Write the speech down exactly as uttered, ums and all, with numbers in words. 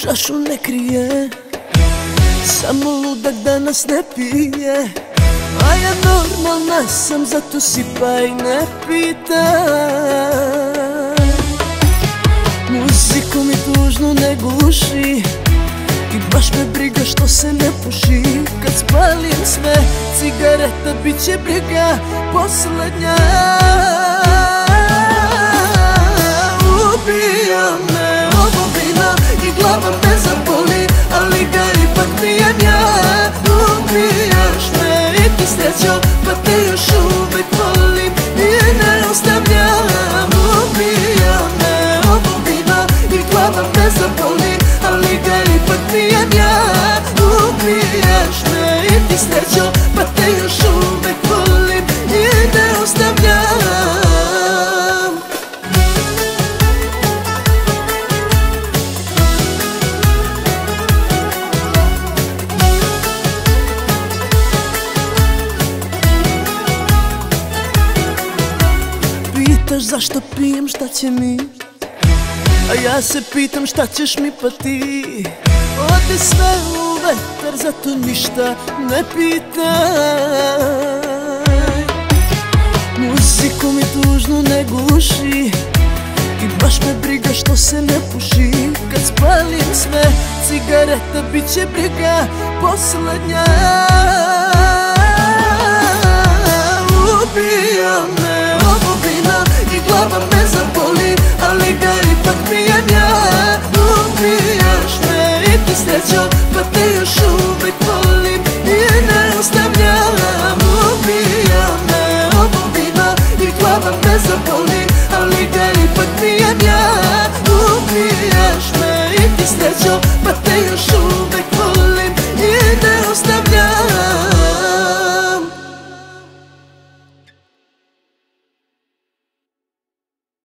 čašu ne krije, samo ludak da nas ne pije. A ja normalna sam, zato sipaj ne pitaj. Muziku mi tužnu ne guši i baš me briga što se ne puši. Kad spalim sve cigareta, bit će briga posljednja. Ubija me ovo vino i glava me zaboli, ali ga ipak pijem ja. Ubijaš me i ti srećo, pa te još uvek volim i ne ostavljam. Ubija me ovo vino i glava me zaboli, ali ga ipak pijem ja. Ubijaš me i ti srećo, pa te još uvek volim i ne ostavljam. Pitaš zašto pijem, šta će mi, a ja se pitam šta ćeš mi pa ti. Ode sve u vetar, zato ništa ne pitaj. Muziku mi tužnu ne guši i baš me briga što se ne puši. Kad spalim sve cigareta, bit će briga posljednja. Ubija me ovo vino i glava me zaboli, ali ga ipak pijem ja. Ubijaš me i ti srećo,